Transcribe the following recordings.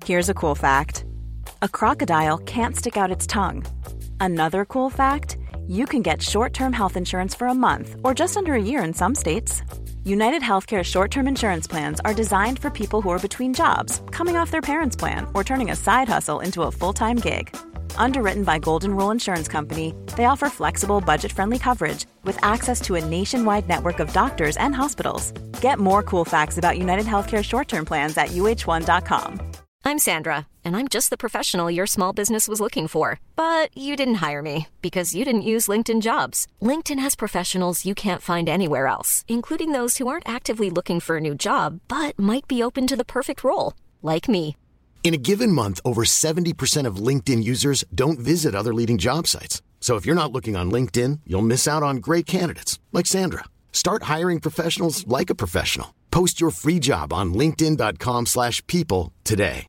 Here's a cool fact. A crocodile can't stick out its tongue. Another cool fact, you can get short-term health insurance for a month or just under a year in some states. United Healthcare short-term insurance plans are designed for people who are between jobs, coming off their parents' plan, or turning a side hustle into a full-time gig. Underwritten by Golden Rule Insurance Company, they offer flexible, budget-friendly coverage with access to a nationwide network of doctors and hospitals. Get more cool facts about United Healthcare short-term plans at uh1.com. I'm Sandra, and I'm just the professional your small business was looking for. But you didn't hire me because you didn't use LinkedIn Jobs. LinkedIn has professionals you can't find anywhere else, including those who aren't actively looking for a new job, but might be open to the perfect role, like me. In a given month, over 70% of LinkedIn users don't visit other leading job sites. So if you're not looking on LinkedIn, you'll miss out on great candidates like Sandra. Start hiring professionals like a professional. Post your free job on linkedin.com/people today.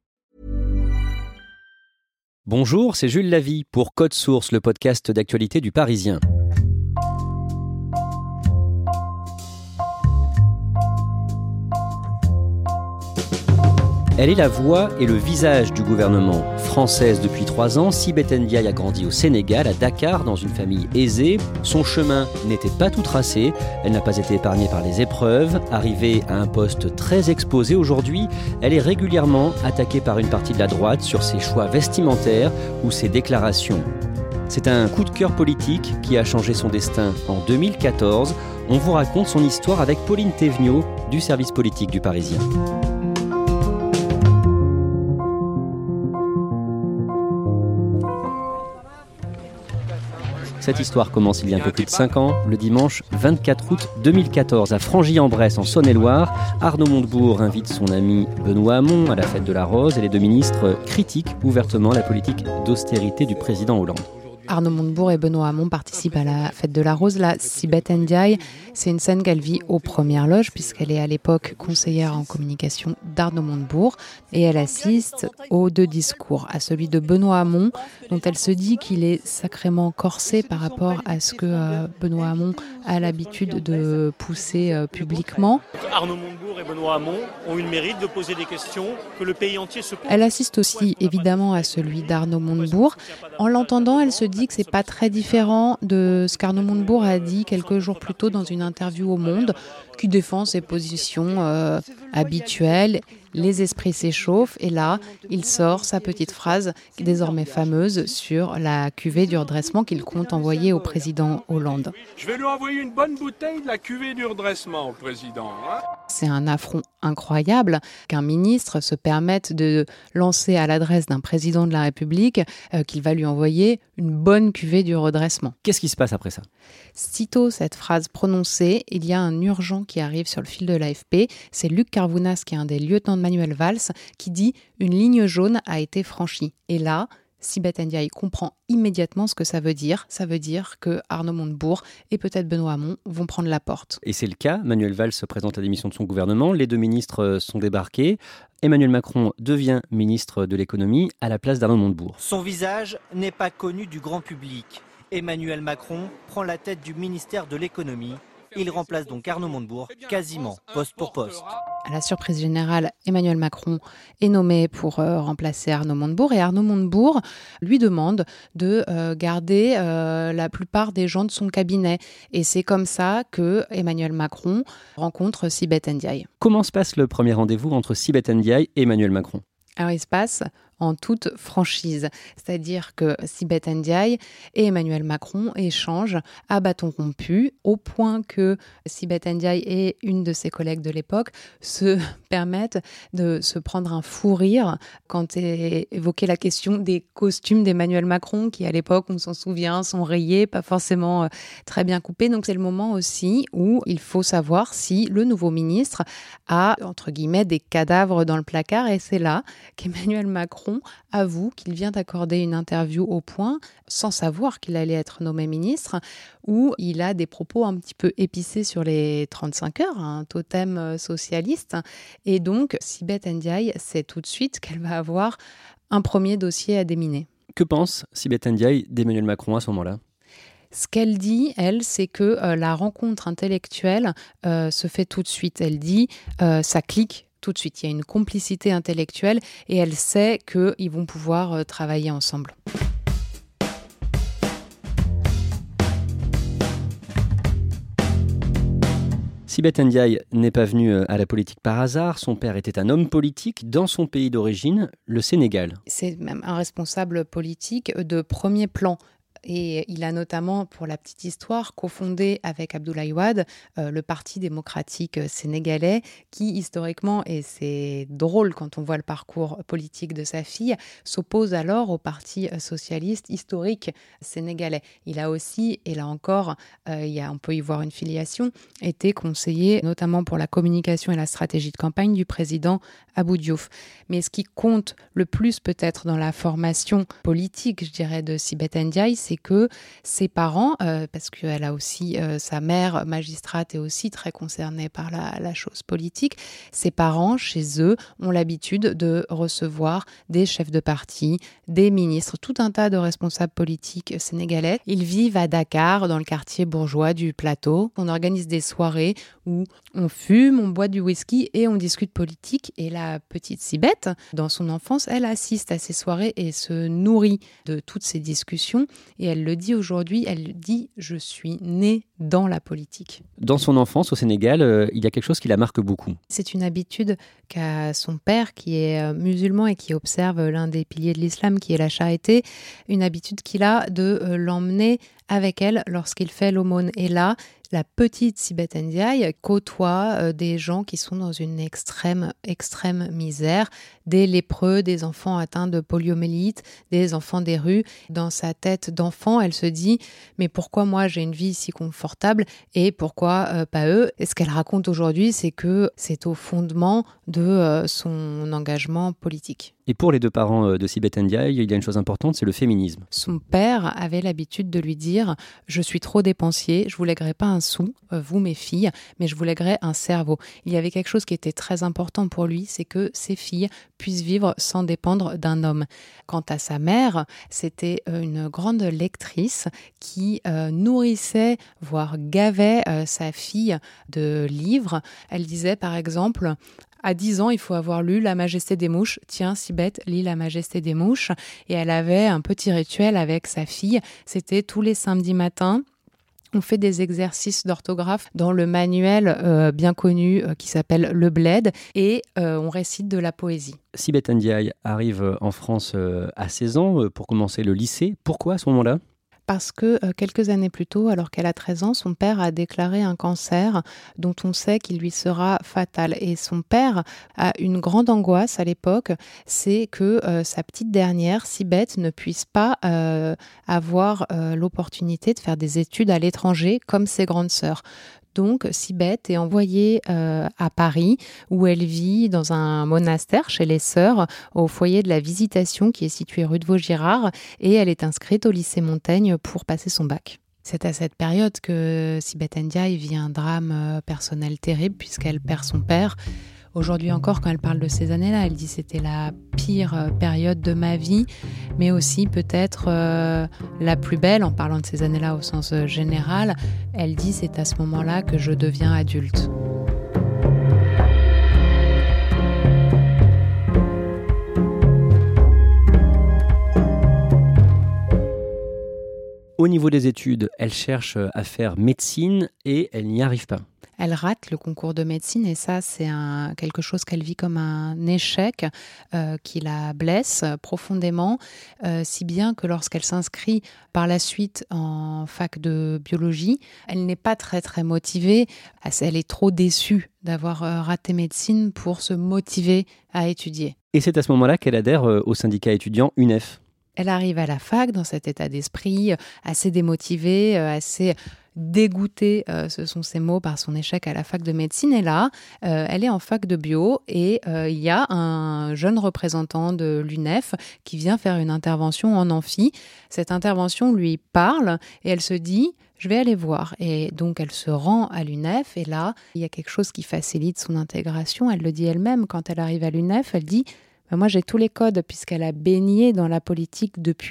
Bonjour, c'est Jules Lavie pour Code Source, le podcast d'actualité du Parisien. Elle est la voix et le visage du gouvernement. Française depuis 3 ans, Sibeth Ndiaye a grandi au Sénégal, à Dakar, dans une famille aisée. Son chemin n'était pas tout tracé, elle n'a pas été épargnée par les épreuves. Arrivée à un poste très exposé aujourd'hui, elle est régulièrement attaquée par une partie de la droite sur ses choix vestimentaires ou ses déclarations. C'est un coup de cœur politique qui a changé son destin en 2014. On vous raconte son histoire avec Pauline Thévenot du service politique du Parisien. Cette histoire commence il y a un peu plus de 5 ans, le dimanche 24 août 2014, à Frangy-en-Bresse, en Saône-et-Loire. Arnaud Montebourg invite son ami Benoît Hamon à la fête de la Rose et les deux ministres critiquent ouvertement la politique d'austérité du président Hollande. Arnaud Montebourg et Benoît Hamon participent à la fête de la Rose. Là, Sibeth Ndiaye, c'est une scène qu'elle vit aux premières loges puisqu'elle est à l'époque conseillère en communication d'Arnaud Montebourg et elle assiste aux 2 discours, à celui de Benoît Hamon dont elle se dit qu'il est sacrément corsé par rapport à ce que Benoît Hamon a l'habitude de pousser publiquement. Arnaud Montebourg et Benoît Hamon ont eu le mérite de poser des questions que le pays entier se pose. Elle assiste aussi évidemment à celui d'Arnaud Montebourg. En l'entendant, elle se dit que c'est pas très différent de ce qu'Arnaud Montebourg a dit quelques jours plus tôt dans une interview au Monde, qui défend ses positions habituelles. Les esprits s'échauffent et là, il sort sa petite phrase désormais fameuse sur la cuvée du redressement qu'il compte envoyer au président Hollande. Je vais lui envoyer une bonne bouteille de la cuvée du redressement au président. C'est un affront incroyable qu'un ministre se permette de lancer à l'adresse d'un président de la République qu'il va lui envoyer une bonne cuvée du redressement. Qu'est-ce qui se passe après ça ? Sitôt cette phrase prononcée, il y a un urgent qui arrive sur le fil de l'AFP. C'est Luc Carvounas, qui est un des lieutenants de Manuel Valls, qui dit « Une ligne jaune a été franchie ». Et là, Sibeth Ndiaye comprend immédiatement ce que ça veut dire. Ça veut dire que Arnaud Montebourg et peut-être Benoît Hamon vont prendre la porte. Et c'est le cas. Manuel Valls se présente à la démission de son gouvernement. Les 2 ministres sont débarqués. Emmanuel Macron devient ministre de l'économie à la place d'Arnaud Montebourg. Son visage n'est pas connu du grand public. Emmanuel Macron prend la tête du ministère de l'économie. Il remplace donc Arnaud Montebourg quasiment poste pour poste. À la surprise générale, Emmanuel Macron est nommé pour remplacer Arnaud Montebourg et Arnaud Montebourg lui demande de garder la plupart des gens de son cabinet. Et c'est comme ça que Emmanuel Macron rencontre Sibeth Ndiaye. Comment se passe le premier rendez-vous entre Sibeth Ndiaye et Emmanuel Macron ? Alors il se passe en toute franchise, c'est-à-dire que Sibeth Ndiaye et Emmanuel Macron échangent à bâton rompu, au point que Sibeth Ndiaye et une de ses collègues de l'époque se permettent de se prendre un fou rire quand est évoquée la question des costumes d'Emmanuel Macron, qui à l'époque, on s'en souvient, sont rayés, pas forcément très bien coupés. Donc c'est le moment aussi où il faut savoir si le nouveau ministre a, entre guillemets, des cadavres dans le placard, et c'est là qu'Emmanuel Macron avoue qu'il vient d'accorder une interview au Point, sans savoir qu'il allait être nommé ministre, où il a des propos un petit peu épicés sur les 35 heures, un totem socialiste. Et donc, Sibeth Ndiaye sait tout de suite qu'elle va avoir un premier dossier à déminer. Que pense Sibeth Ndiaye d'Emmanuel Macron à ce moment-là ? Ce qu'elle dit, elle, c'est que la rencontre intellectuelle se fait tout de suite. Elle dit ça clique tout de suite. Il y a une complicité intellectuelle et elle sait qu'ils vont pouvoir travailler ensemble. Sibeth Ndiaye n'est pas venu à la politique par hasard. Son père était un homme politique dans son pays d'origine, le Sénégal. C'est même un responsable politique de premier plan. Et il a notamment, pour la petite histoire, cofondé avec Abdoulaye Wade le Parti démocratique sénégalais qui, historiquement, et c'est drôle quand on voit le parcours politique de sa fille, s'oppose alors au Parti socialiste historique sénégalais. Il a aussi, et là encore, on peut y voir une filiation, été conseiller notamment pour la communication et la stratégie de campagne du président Abou Diouf. Mais ce qui compte le plus peut-être dans la formation politique, je dirais, de Sibeth Ndiaye, c'est que ses parents, parce qu'elle a aussi sa mère magistrate est aussi très concernée par la chose politique, ses parents, chez eux, ont l'habitude de recevoir des chefs de parti, des ministres, tout un tas de responsables politiques sénégalais. Ils vivent à Dakar, dans le quartier bourgeois du plateau. On organise des soirées où on fume, on boit du whisky et on discute politique. Et la petite Sibeth, dans son enfance, elle assiste à ces soirées et se nourrit de toutes ces discussions. Et elle le dit aujourd'hui, elle dit « je suis née dans la politique ». Dans son enfance au Sénégal, il y a quelque chose qui la marque beaucoup. C'est une habitude qu'a son père, qui est musulman et qui observe l'un des piliers de l'islam, qui est la charité, une habitude qu'il a de l'emmener avec elle lorsqu'il fait l'aumône. Et là, la petite Sibeth Ndiaye côtoie des gens qui sont dans une extrême misère, des lépreux, des enfants atteints de poliomyélite, des enfants des rues. Dans sa tête d'enfant, elle se dit « mais pourquoi moi j'ai une vie si confortable et pourquoi pas eux ?» Et ce qu'elle raconte aujourd'hui, c'est que c'est au fondement de son engagement politique. Et pour les deux parents de Sibeth Ndiaye, il y a une chose importante, c'est le féminisme. Son père avait l'habitude de lui dire « je suis trop dépensier, je vous lèguerai pas un sou, vous mes filles, mais je vous lèguerai un cerveau ». Il y avait quelque chose qui était très important pour lui, c'est que ses filles puissent vivre sans dépendre d'un homme. Quant à sa mère, c'était une grande lectrice qui nourrissait, voire gavait sa fille de livres. Elle disait par exemple... À 10 ans, il faut avoir lu La Majesté des mouches. Tiens, Sibeth, lis La Majesté des mouches. Et elle avait un petit rituel avec sa fille. C'était tous les samedis matins. On fait des exercices d'orthographe dans le manuel bien connu qui s'appelle Le Bled et on récite de la poésie. Sibeth Ndiaye arrive en France à 16 ans pour commencer le lycée. Pourquoi à ce moment-là ? Parce que quelques années plus tôt, alors qu'elle a 13 ans, son père a déclaré un cancer dont on sait qu'il lui sera fatal. Et son père a une grande angoisse à l'époque, c'est que sa petite dernière, Sibeth, ne puisse pas avoir l'opportunité de faire des études à l'étranger comme ses grandes sœurs. Donc, Sibeth est envoyée à Paris, où elle vit dans un monastère chez les Sœurs, au foyer de la Visitation, qui est situé rue de Vaugirard, et elle est inscrite au lycée Montaigne pour passer son bac. C'est à cette période que Sibeth Ndiaye vit un drame personnel terrible, puisqu'elle perd son père. Aujourd'hui encore, quand elle parle de ces années-là, elle dit « c'était la pire période de ma vie », mais aussi peut-être la plus belle, en parlant de ces années-là au sens général. Elle dit « c'est à ce moment-là que je deviens adulte ». Au niveau des études, elle cherche à faire médecine et elle n'y arrive pas. Elle rate le concours de médecine et ça, c'est quelque chose qu'elle vit comme un échec qui la blesse profondément, si bien que lorsqu'elle s'inscrit par la suite en fac de biologie, elle n'est pas très très motivée. Elle est trop déçue d'avoir raté médecine pour se motiver à étudier. Et c'est à ce moment-là qu'elle adhère au syndicat étudiant UNEF. Elle arrive à la fac dans cet état d'esprit assez démotivée, assez dégoûtée, ce sont ses mots, par son échec à la fac de médecine. Et là, elle est en fac de bio et il y a un jeune représentant de l'UNEF qui vient faire une intervention en amphi. Cette intervention lui parle et elle se dit « je vais aller voir ». Et donc, elle se rend à l'UNEF et là, il y a quelque chose qui facilite son intégration. Elle le dit elle-même quand elle arrive à l'UNEF, elle dit « moi, j'ai tous les codes puisqu'elle a baigné dans la politique depuis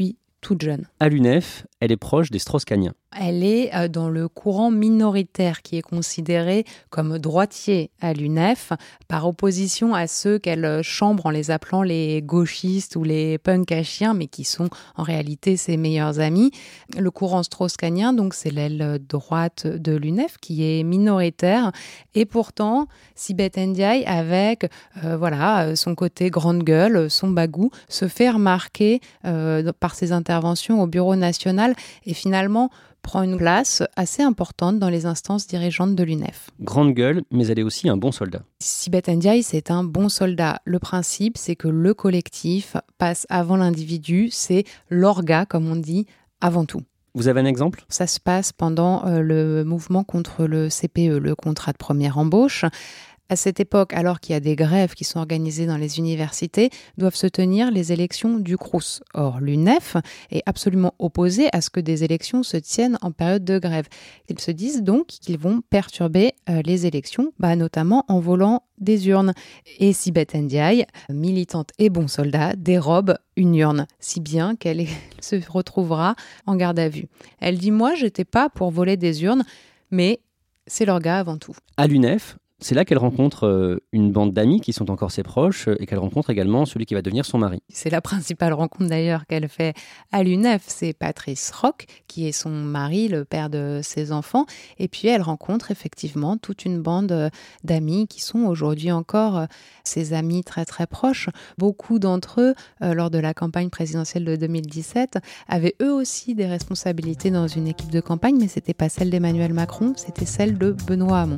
toute jeune. À l'UNEF, elle est proche des Strauss-Kahniens. Elle est dans le courant minoritaire qui est considéré comme droitier à l'UNEF, par opposition à ceux qu'elle chambre en les appelant les gauchistes ou les punks à chiens, mais qui sont en réalité ses meilleurs amis. Le courant strauss-kahnien, donc c'est l'aile droite de l'UNEF qui est minoritaire, et pourtant Sibeth Ndiaye, avec son côté grande gueule, son bagou, se fait remarquer par ses interventions au Bureau national et finalement prend une place assez importante dans les instances dirigeantes de l'UNEF. Grande gueule, mais elle est aussi un bon soldat. Sibeth Ndiaye, c'est un bon soldat. Le principe, c'est que le collectif passe avant l'individu, c'est l'orga, comme on dit, avant tout. Vous avez un exemple ? Ça se passe pendant le mouvement contre le CPE, le contrat de première embauche. À cette époque, alors qu'il y a des grèves qui sont organisées dans les universités, doivent se tenir les élections du Crous. Or, l'UNEF est absolument opposée à ce que des élections se tiennent en période de grève. Ils se disent donc qu'ils vont perturber les élections, notamment en volant des urnes. Et Sibeth Ndiaye, militante et bon soldat, dérobe une urne, si bien qu'elle se retrouvera en garde à vue. Elle dit « Moi, j'étais pas pour voler des urnes, mais c'est leur gars avant tout ». À l'UNEF, c'est là qu'elle rencontre une bande d'amis qui sont encore ses proches et qu'elle rencontre également celui qui va devenir son mari. C'est la principale rencontre d'ailleurs qu'elle fait à l'UNEF, c'est Patrice Roch, qui est son mari, le père de ses enfants. Et puis elle rencontre effectivement toute une bande d'amis qui sont aujourd'hui encore ses amis très très proches. Beaucoup d'entre eux, lors de la campagne présidentielle de 2017, avaient eux aussi des responsabilités dans une équipe de campagne, mais c'était pas celle d'Emmanuel Macron, c'était celle de Benoît Hamon.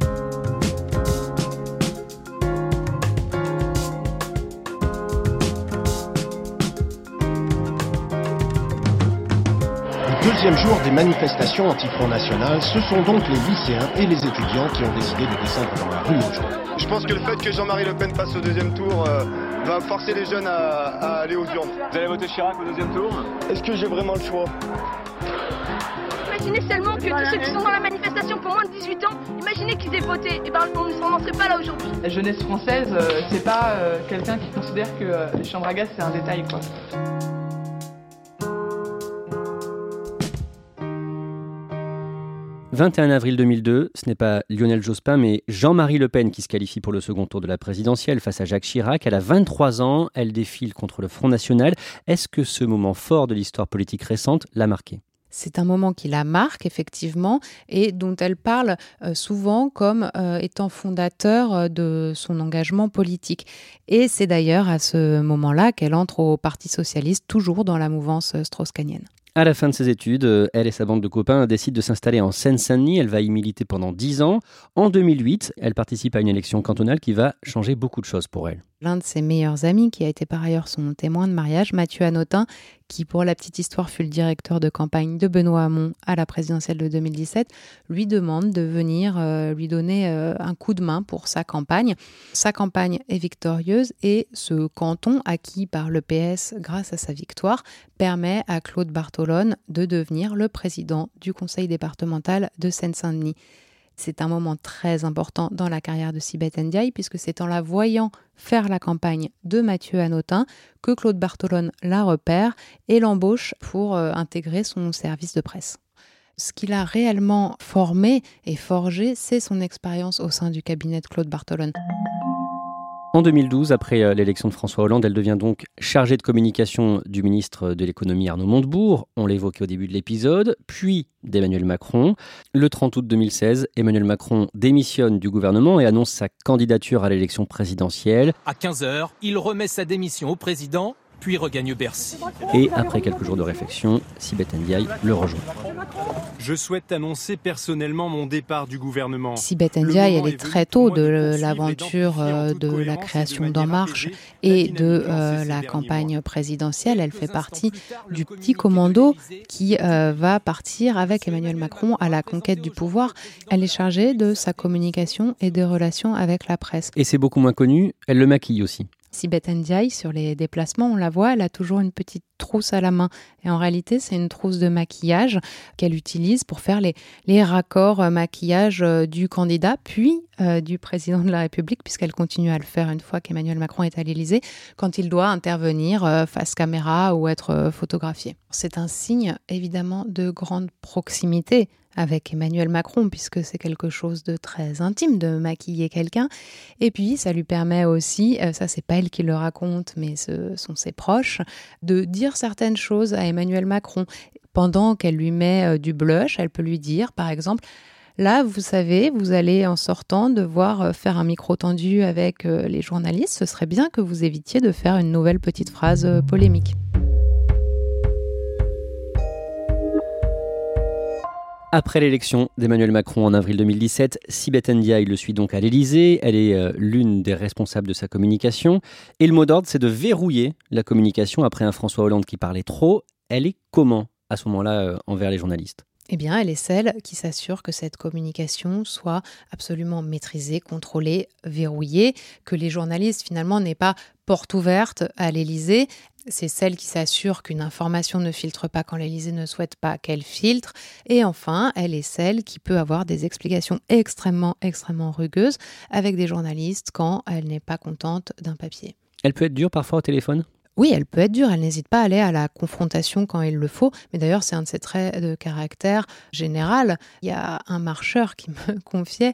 Deuxième jour des manifestations anti-Front National, ce sont donc les lycéens et les étudiants qui ont décidé de descendre dans la rue aujourd'hui. Je pense que le fait que Jean-Marie Le Pen passe au deuxième tour va forcer les jeunes à aller aux urnes. Vous allez voter Chirac au deuxième tour ? Est-ce que j'ai vraiment le choix ? Imaginez seulement que tous ceux qui sont dans la manifestation pour moins de 18 ans, imaginez qu'ils aient voté, et on n'en serait pas là aujourd'hui. La jeunesse française, c'est pas quelqu'un qui considère que les chambres à gaz c'est un détail, quoi. 21 avril 2002, ce n'est pas Lionel Jospin, mais Jean-Marie Le Pen qui se qualifie pour le second tour de la présidentielle face à Jacques Chirac. Elle a 23 ans, elle défile contre le Front National. Est-ce que ce moment fort de l'histoire politique récente l'a marquée ? C'est un moment qui la marque, effectivement, et dont elle parle souvent comme étant fondateur de son engagement politique. Et c'est d'ailleurs à ce moment-là qu'elle entre au Parti socialiste, toujours dans la mouvance strauss-kahnienne. À la fin de ses études, elle et sa bande de copains décident de s'installer en Seine-Saint-Denis. Elle va y militer pendant 10 ans. En 2008, elle participe à une élection cantonale qui va changer beaucoup de choses pour elle. L'un de ses meilleurs amis, qui a été par ailleurs son témoin de mariage, Mathieu Hanotin, qui pour la petite histoire fut le directeur de campagne de Benoît Hamon à la présidentielle de 2017, lui demande de venir lui donner un coup de main pour sa campagne. Sa campagne est victorieuse et ce canton, acquis par le PS grâce à sa victoire, permet à Claude Bartolone de devenir le président du conseil départemental de Seine-Saint-Denis. C'est un moment très important dans la carrière de Sibeth Ndiaye puisque c'est en la voyant faire la campagne de Mathieu Hanotin que Claude Bartolone la repère et l'embauche pour intégrer son service de presse. Ce qu'il a réellement formé et forgé, c'est son expérience au sein du cabinet de Claude Bartolone. En 2012, après l'élection de François Hollande, elle devient donc chargée de communication du ministre de l'économie Arnaud Montebourg, on l'évoquait au début de l'épisode, puis d'Emmanuel Macron. Le 30 août 2016, Emmanuel Macron démissionne du gouvernement et annonce sa candidature à l'élection présidentielle. À 15h, il remet sa démission au président, puis regagne Bercy. Et après quelques jours de réflexion, Sibeth Ndiaye le rejoint. Je souhaite annoncer personnellement mon départ du gouvernement. Sibeth Ndiaye, elle est très tôt de l'aventure de la création d'En Marche et de la campagne présidentielle. Elle fait partie du petit commando qui va partir avec Emmanuel Macron à la conquête du pouvoir. Elle est chargée de sa communication et des relations avec la presse. Et c'est beaucoup moins connu, elle le maquille aussi. Sibeth Ndiaye, sur les déplacements, on la voit, elle a toujours une petite trousse à la main. Et en réalité, c'est une trousse de maquillage qu'elle utilise pour faire les raccords maquillage du candidat, puis du président de la République, puisqu'elle continue à le faire une fois qu'Emmanuel Macron est à l'Élysée, quand il doit intervenir face caméra ou être photographié. C'est un signe, évidemment, de grande proximité avec Emmanuel Macron, puisque c'est quelque chose de très intime de maquiller quelqu'un. Et puis, ça lui permet aussi, ça c'est pas elle qui le raconte, mais ce sont ses proches, de dire certaines choses à Emmanuel Macron. Pendant qu'elle lui met du blush, elle peut lui dire, par exemple, là, vous savez, vous allez en sortant devoir faire un micro tendu avec les journalistes. Ce serait bien que vous évitiez de faire une nouvelle petite phrase polémique. Après l'élection d'Emmanuel Macron en avril 2017, Sibeth Ndiaye le suit donc à l'Élysée. Elle est l'une des responsables de sa communication. Et le mot d'ordre, c'est de verrouiller la communication après un François Hollande qui parlait trop. Elle est comment à ce moment-là envers les journalistes ? Eh bien, elle est celle qui s'assure que cette communication soit absolument maîtrisée, contrôlée, verrouillée, que les journalistes, finalement, n'aient pas porte ouverte à l'Élysée. C'est celle qui s'assure qu'une information ne filtre pas quand l'Élysée ne souhaite pas qu'elle filtre. Et enfin, elle est celle qui peut avoir des explications extrêmement rugueuses avec des journalistes quand elle n'est pas contente d'un papier. Elle peut être dure parfois au téléphone ? Oui, elle peut être dure, elle n'hésite pas à aller à la confrontation quand il le faut. Mais d'ailleurs, c'est un de ses traits de caractère général. Il y a un marcheur qui me confiait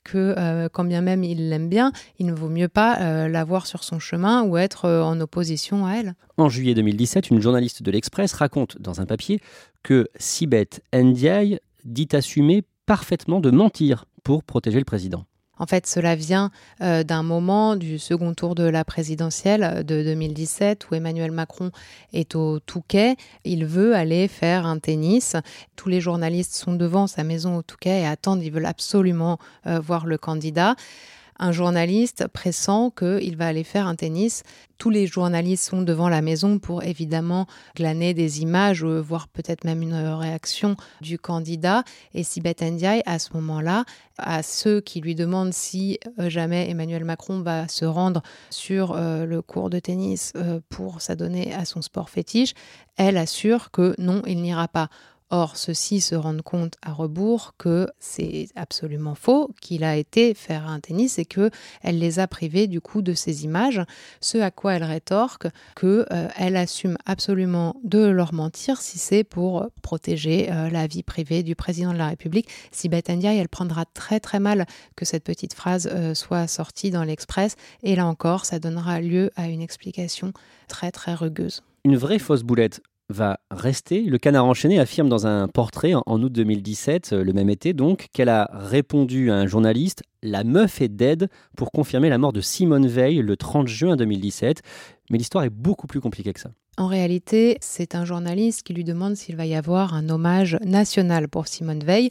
que quand bien même il l'aime bien, il ne vaut mieux pas l'avoir sur son chemin ou être en opposition à elle. En juillet 2017, une journaliste de l'Express raconte dans un papier que Sibeth Ndiaye dit assumer parfaitement de mentir pour protéger le président. En fait, cela vient d'un moment du second tour de la présidentielle de 2017 où Emmanuel Macron est au Touquet. Il veut aller faire un tennis. Tous les journalistes sont devant sa maison au Touquet et attendent, ils veulent absolument voir le candidat. Un journaliste pressent qu'il va aller faire un tennis. Tous les journalistes sont devant la maison pour évidemment glaner des images, voire peut-être même une réaction du candidat. Et Sibeth Ndiaye, à ce moment-là, à ceux qui lui demandent si jamais Emmanuel Macron va se rendre sur le cours de tennis pour s'adonner à son sport fétiche, elle assure que non, il n'ira pas. Or, ceux-ci se rendent compte à rebours que c'est absolument faux, qu'il a été faire un tennis et qu'elle les a privés du coup de ces images. Ce à quoi elle rétorque qu'elle assume absolument de leur mentir si c'est pour protéger la vie privée du président de la République. Sibeth Ndiaye, elle prendra très très mal que cette petite phrase soit sortie dans l'Express. Et là encore, ça donnera lieu à une explication très très rugueuse. Une vraie fausse boulette va rester. Le Canard enchaîné affirme dans un portrait en août 2017, le même été donc, qu'elle a répondu à un journaliste « La meuf est dead » pour confirmer la mort de Simone Veil le 30 juin 2017. Mais l'histoire est beaucoup plus compliquée que ça. En réalité, c'est un journaliste qui lui demande s'il va y avoir un hommage national pour Simone Veil.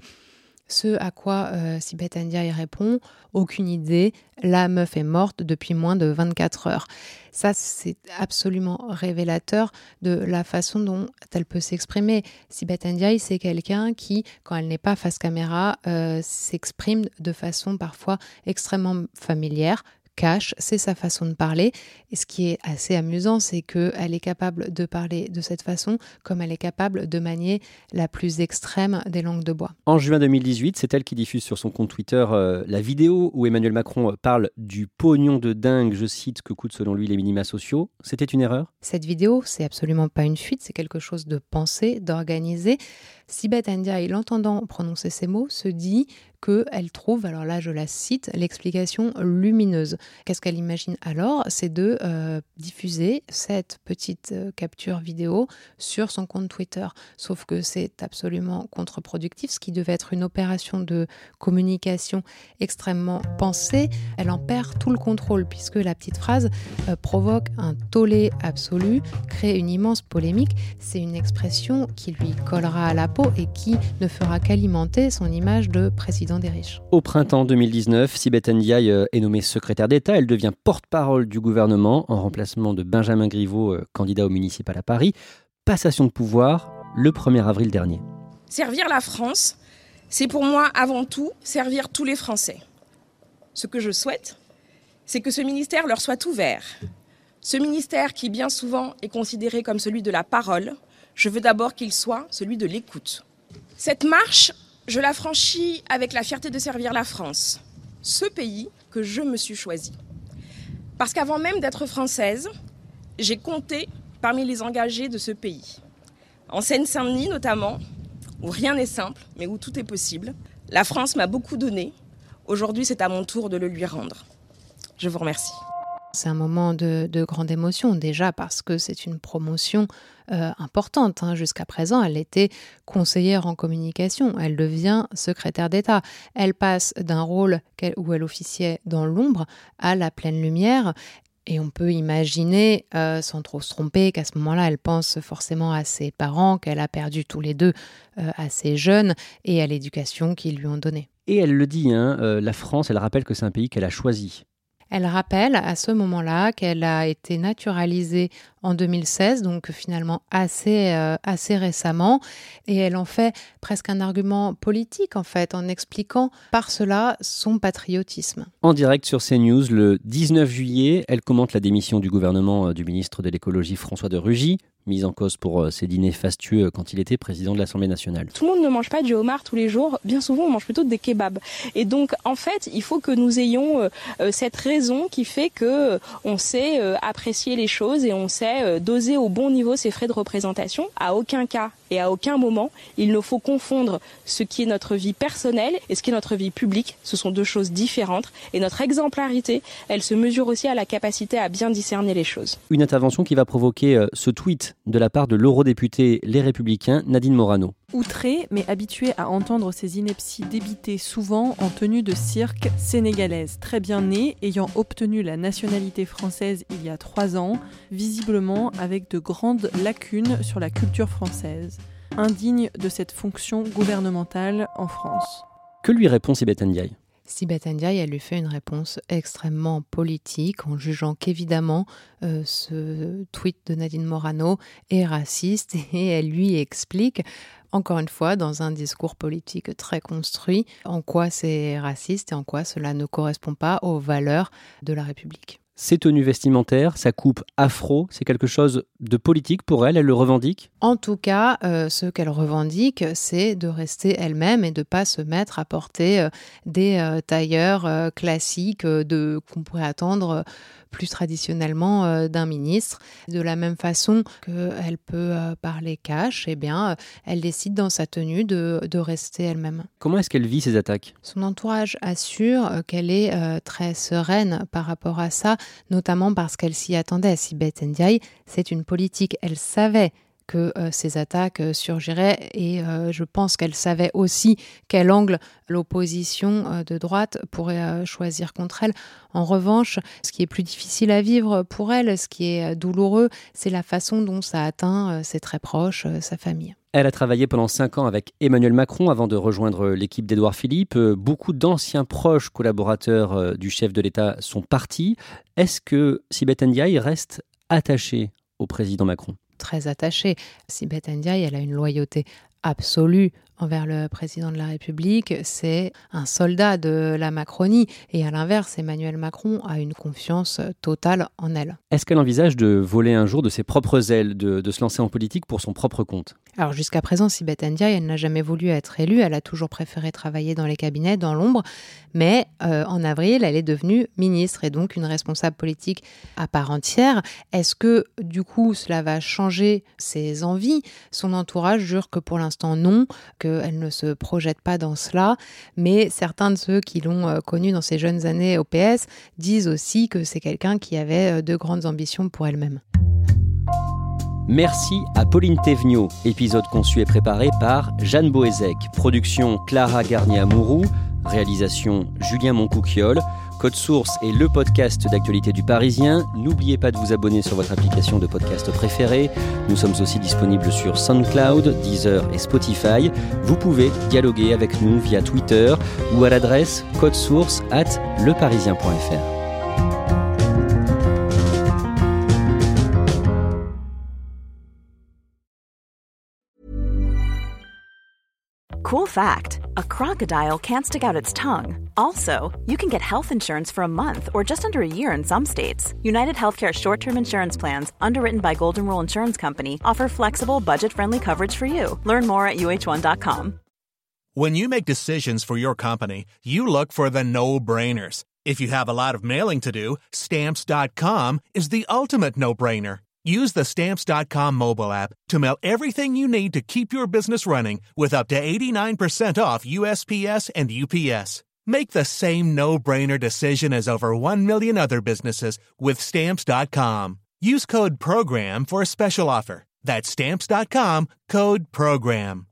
Ce à quoi Sibeth Ndiaye répond « Aucune idée, la meuf est morte depuis moins de 24 heures ». Ça, c'est absolument révélateur de la façon dont elle peut s'exprimer. Sibeth Ndiaye, c'est quelqu'un qui, quand elle n'est pas face caméra, s'exprime de façon parfois extrêmement familière, cache, c'est sa façon de parler. Et ce qui est assez amusant, c'est qu'elle est capable de parler de cette façon, comme elle est capable de manier la plus extrême des langues de bois. En juin 2018, c'est elle qui diffuse sur son compte Twitter la vidéo où Emmanuel Macron parle du pognon de dingue, je cite, que coûtent selon lui les minima sociaux. C'était une erreur ? Cette vidéo, c'est absolument pas une fuite, c'est quelque chose de pensé, d'organisé. Sibeth Ndiaye, l'entendant prononcer ces mots, se dit qu'elle trouve, alors là je la cite, l'explication lumineuse. Qu'est-ce qu'elle imagine alors ? C'est de diffuser cette petite capture vidéo sur son compte Twitter. Sauf que c'est absolument contre-productif, ce qui devait être une opération de communication extrêmement pensée. Elle en perd tout le contrôle puisque la petite phrase provoque un tollé absolu, crée une immense polémique. C'est une expression qui lui collera à la peau et qui ne fera qu'alimenter son image de président des riches. Au printemps 2019, Sibeth Ndiaye est nommée secrétaire d'État. Elle devient porte-parole du gouvernement en remplacement de Benjamin Griveaux, candidat au municipal à Paris. Passation de pouvoir le 1er avril dernier. Servir la France, c'est pour moi avant tout servir tous les Français. Ce que je souhaite, c'est que ce ministère leur soit ouvert, Ce ministère qui bien souvent est considéré comme celui de la parole, je veux d'abord qu'il soit celui de l'écoute. Cette marche, je la franchis avec la fierté de servir la France, ce pays que je me suis choisi. Parce qu'avant même d'être française, j'ai compté parmi les engagés de ce pays. En Seine-Saint-Denis notamment, où rien n'est simple, mais où tout est possible, la France m'a beaucoup donné. Aujourd'hui, c'est à mon tour de le lui rendre. Je vous remercie. C'est un moment de grande émotion, déjà parce que c'est une promotion importante. Jusqu'à présent, elle était conseillère en communication. Elle devient secrétaire d'État. Elle passe d'un rôle où elle officiait dans l'ombre à la pleine lumière. Et on peut imaginer, sans trop se tromper, qu'à ce moment-là, elle pense forcément à ses parents, qu'elle a perdu tous les deux assez jeunes, et à l'éducation qu'ils lui ont donnée. Et elle le dit, la France, elle rappelle que c'est un pays qu'elle a choisi. Elle rappelle à ce moment-là qu'elle a été naturalisée en 2016, donc finalement assez récemment, et elle en fait presque un argument politique en fait, en expliquant par cela son patriotisme. En direct sur CNews, le 19 juillet, elle commente la démission du gouvernement du ministre de l'écologie François de Rugy, mis en cause pour ses dîners fastueux quand il était président de l'Assemblée nationale. Tout le monde ne mange pas du homard tous les jours, bien souvent on mange plutôt des kebabs. Et donc en fait, il faut que nous ayons cette raison qui fait que on sait apprécier les choses et on sait doser au bon niveau ses frais de représentation. À aucun cas et à aucun moment, il ne faut confondre ce qui est notre vie personnelle et ce qui est notre vie publique. Ce sont deux choses différentes. Et notre exemplarité, elle se mesure aussi à la capacité à bien discerner les choses. Une intervention qui va provoquer ce tweet de la part de l'eurodéputé Les Républicains, Nadine Morano. Outrée, mais habituée à entendre ces inepties débitées souvent en tenue de cirque sénégalaise. Très bien née, ayant obtenu la nationalité française il y a 3 ans, visiblement avec de grandes lacunes sur la culture française. Indigne de cette fonction gouvernementale en France. Que lui répond Sibeth Ndiaye ? Sibeth Ndiaye, elle lui fait une réponse extrêmement politique en jugeant qu'évidemment ce tweet de Nadine Morano est raciste, et elle lui explique encore une fois dans un discours politique très construit en quoi c'est raciste et en quoi cela ne correspond pas aux valeurs de la République. Ses tenues vestimentaires, sa coupe afro, c'est quelque chose de politique pour elle, elle le revendique ? En tout cas, ce qu'elle revendique, c'est de rester elle-même et de ne pas se mettre à porter des tailleurs classiques qu'on pourrait attendre plus traditionnellement d'un ministre. De la même façon qu'elle peut parler cash, eh bien, elle décide dans sa tenue de rester elle-même. Comment est-ce qu'elle vit ces attaques ? Son entourage assure qu'elle est très sereine par rapport à ça, notamment parce qu'elle s'y attendait. Sibeth Ndiaye, c'est une politique, elle savait que ces attaques surgiraient et je pense qu'elle savait aussi quel angle l'opposition de droite pourrait choisir contre elle. En revanche, ce qui est plus difficile à vivre pour elle, ce qui est douloureux, c'est la façon dont ça atteint ses très proches, sa famille. Elle a travaillé pendant 5 ans avec Emmanuel Macron avant de rejoindre l'équipe d'Édouard Philippe. Beaucoup d'anciens proches collaborateurs du chef de l'État sont partis. Est-ce que Sibeth Ndiaye reste attachée au président Macron ? Très attachée. Sibeth Ndiaye, elle a une loyauté absolue envers le président de la République. C'est un soldat de la Macronie. Et à l'inverse, Emmanuel Macron a une confiance totale en elle. Est-ce qu'elle envisage de voler un jour de ses propres ailes, de se lancer en politique pour son propre compte ? Alors jusqu'à présent, Sibeth Ndiaye, elle n'a jamais voulu être élue. Elle a toujours préféré travailler dans les cabinets, dans l'ombre. Mais en avril, elle est devenue ministre et donc une responsable politique à part entière. Est-ce que du coup, cela va changer ses envies ? Son entourage jure que pour l'instant non, qu'elle ne se projette pas dans cela. Mais certains de ceux qui l'ont connue dans ses jeunes années au PS disent aussi que c'est quelqu'un qui avait de grandes ambitions pour elle-même. Merci à Pauline Thévenot, épisode conçu et préparé par Jeanne Boézek, production Clara Garnier-Amouroux, réalisation Julien Moncouquiol. Code Source est le podcast d'actualité du Parisien. N'oubliez pas de vous abonner sur votre application de podcast préférée. Nous sommes aussi disponibles sur SoundCloud, Deezer et Spotify. Vous pouvez dialoguer avec nous via Twitter ou à l'adresse codesource@leparisien.fr. Cool fact, a crocodile can't stick out its tongue. Also, you can get health insurance for a month or just under a year in some states. United Healthcare short-term insurance plans, underwritten by Golden Rule Insurance Company, offer flexible, budget-friendly coverage for you. Learn more at uh1.com. When you make decisions for your company, you look for the no-brainers. If you have a lot of mailing to do, Stamps.com is the ultimate no-brainer. Use the Stamps.com mobile app to mail everything you need to keep your business running with up to 89% off USPS and UPS. Make the same no-brainer decision as over 1 million other businesses with Stamps.com. Use code PROGRAM for a special offer. That's Stamps.com, code PROGRAM.